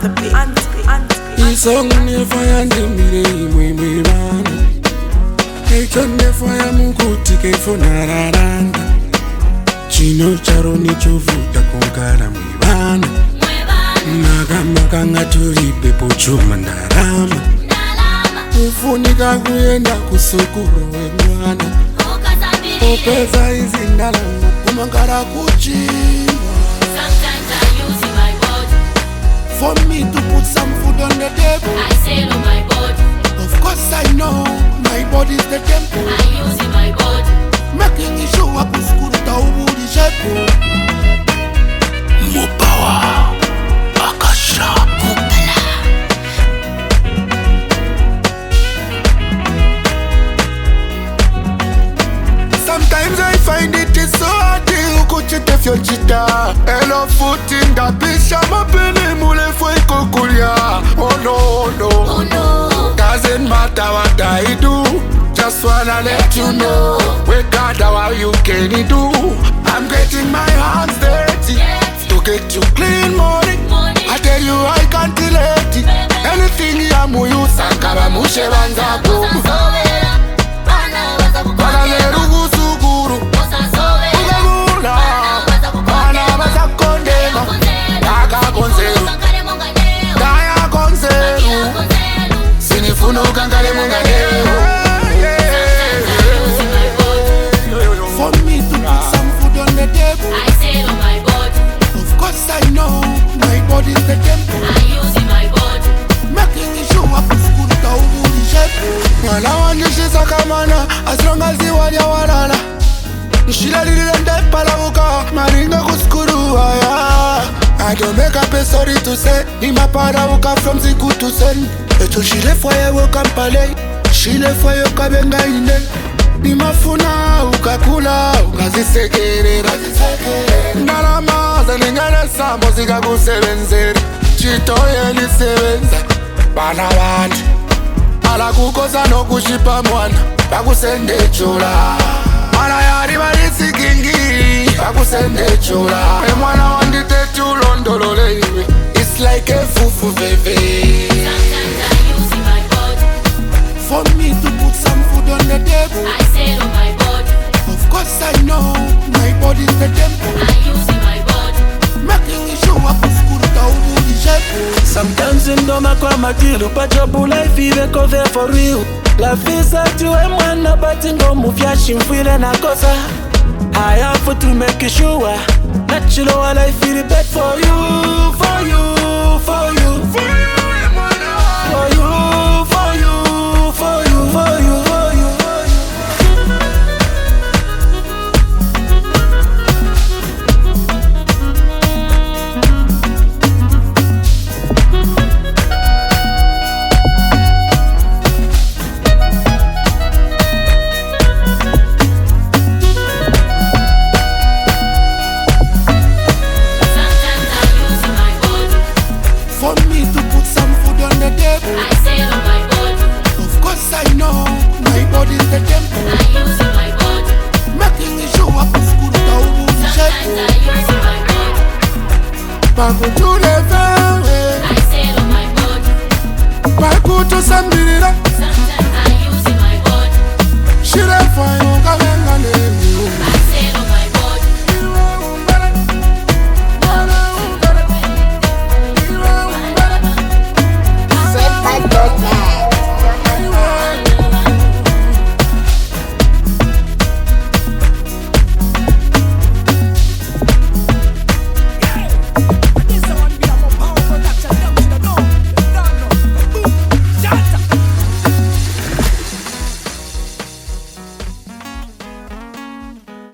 the beat. Isong nefaya ndimire imwe vana Echo nefaya mukuti kefonararanga Chino charo nichovuta kongara mwivana Makamaka turipe pochuma ndarama Ufunika kuyenda kusukuru wemwana Opeza izi ndalama kumangara kuchimwa For me to put some food on the table, I sail on my boat. Of course I know my body's the temple. I use in my boat. Making it show up with school to Ubudi Shepo. More power, Akasha, Mupala. Sometimes I find it is so hard to coach it if you're cheater. Hello, foot in the bitch, I'm up in the mule for Kukulia. Oh no, no, Oh no. doesn't matter what I do. Just wanna let you know. We got how you can do. I'm getting my hands dirty to get you clean money. I tell you I can't delete it. Anything I'm you Sankara Mushe Banzabu. For me to put some food on the table, I sail on my boat. of course I know my body's the temple. I use in my boat. Making it show up with school to Ubudi Shepo. Mwana wandishiza kamana, as long as you want ya walala. Nshila lilende palavuka, maringa kuskuru aya. I don't make up a story to say, ni maparavuka from Ziku to Sen. Eto shile fwaye wokampale, shile fwaye kabenga ine. Ni mafuna ukakula, ukazisekerera. Ndalama zaningane sambo zika kusebenzeri. Chitoye lisebenza, bana bantu. Ala kukosa no kushipa mwana, bakusende chola. Ala yari balisi kingi, bakusende chola. E mwana wandite tulondolole iwe, it's like a fufu veve. Sometimes I use in my boat. For me to put some food on the table, I sail on my boat. of course I know my body's the temple. I use in my boat. Making it show up with school to Ubudi Shepo. Sometimes in Doma kwa matilu Pachabu life iveko there for real. Life is up to mwana but ngo mufyashi mfile na kosa. I have to make sure that you know I feel it bad for you, for you.